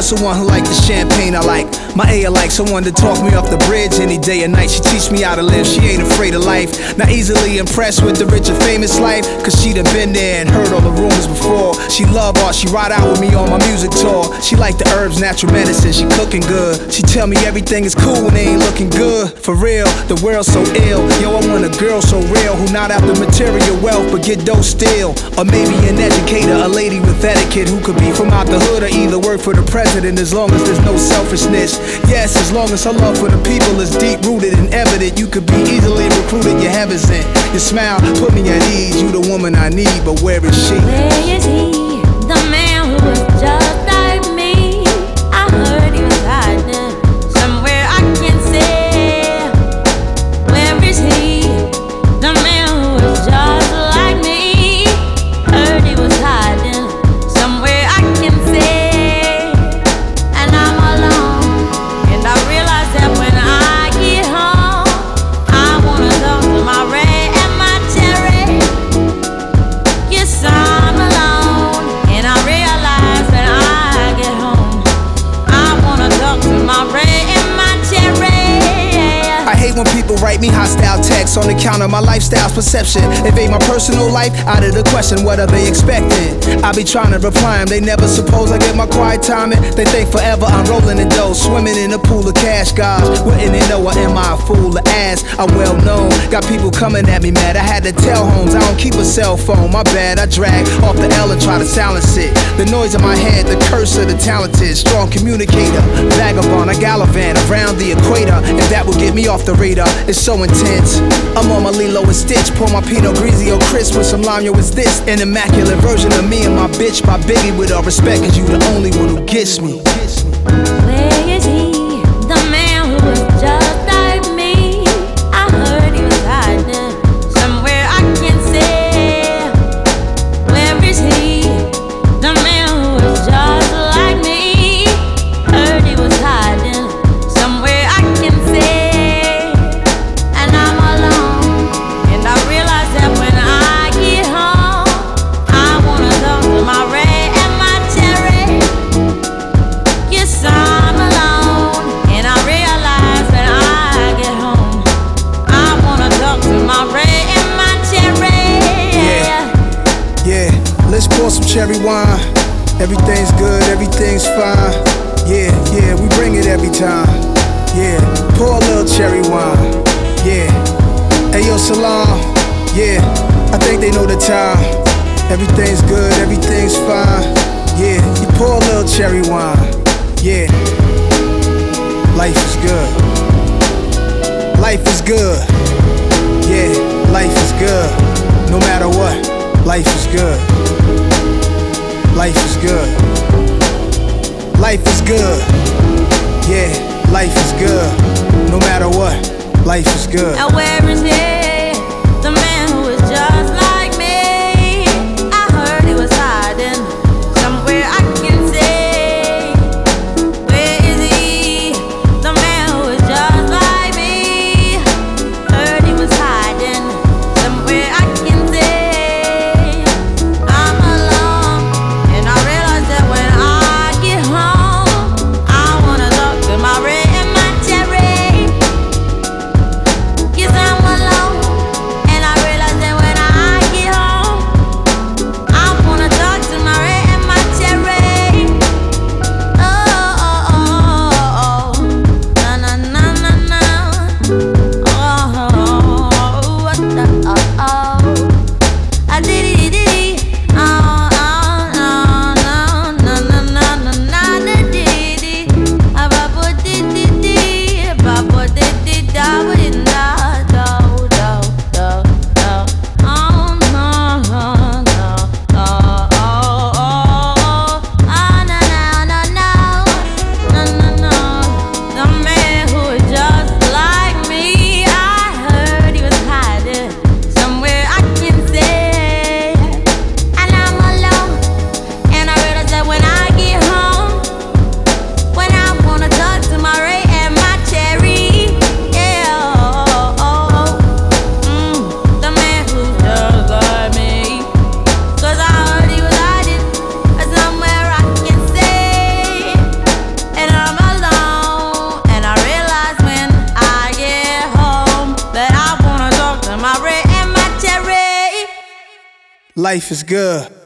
just someone who like the champagne I like. My A like someone to talk me off the bridge any day or night. She teach me how to live, she ain't afraid of life. Not easily impressed with the rich and famous life, cause she done been there and heard all the rumors before. She love art, she ride out with me on my music tour. She like the herbs, natural medicine, she cooking good. She tell me everything is cool when they ain't looking good. For real, the world's so ill. Yo, I want a girl so real, who not after material wealth but get dough still. Or maybe an educator, a lady with etiquette, who could be from out the hood or either work for the president, as long as there's no selfishness. Yes, as long as her love for the people is deep rooted and evident, you could be easily recruited, your heaven's in. Your smile put me at ease, you the woman I need, but where is she? Where is he, the man who was just like me? I heard he was hiding somewhere I can't see. Where is he, the man who was just like me? Heard he was hiding somewhere I can see. And I'm alone, and I realize that when I get home, I wanna talk to my red and my cherry. Yes, I'm alone, and I realize when I get home, I wanna talk to my red and my cherry. I hate when people write me hostile texts on account of my lifestyle's perception. Evade my personal life out of the question, what are they expecting? I be trying to reply them, they never suppose I get my quiet time in. They think forever I'm rolling in dough, swimming in a pool of cash, guys. Wouldn't they know, or am I a fool to ask? I'm well known, got people coming at me mad. I had to tell Holmes I don't keep a cell phone, my bad. I drag off the L and try to silence it. The noise in my head, the curse of the talented. Strong communicator, vagabond, I gallivant around the equator. If that would get me off the radar, it's so intense. I'm on my Lilo and Stitch, pour my Pinot Grigio crisp with some lime. Yo, is this an immaculate version of me and my bitch? My Biggie, with all respect, cause you the only one who gets me. Where is he, the man who was just like me? I heard he was hiding somewhere I can't see. Where is he, the man who was just like me? Heard he was hiding somewhere I can see. And I'm alone, and I realize that when I get home, I wanna talk to my red and my cherry. Yes, I'm alone, and I realize when I get home, I wanna talk to my red and my cherry. Yeah, let's pour some cherry wine. Everything's good, everything's fine. Yeah, we bring it every time. Yeah, pour a little cherry wine. Yeah, Ayo Salam. Yeah, I think they know the time. Everything's good, everything's fine. Yeah, you pour a little cherry wine. Yeah, life is good. Life is good. Yeah, life is good. No matter what, life is good. Life is good. Life is good. Yeah, life is good. No matter what, life is good. Now where is he, the man who is just like me? I heard he was hiding somewhere I can see. Where is he, the man who is just like me? Heard he was hiding somewhere I can see. I'm alone, and I realize that when I get home, I wanna talk to my red and my cherry. Yes, I'm alone, and I realize life is good.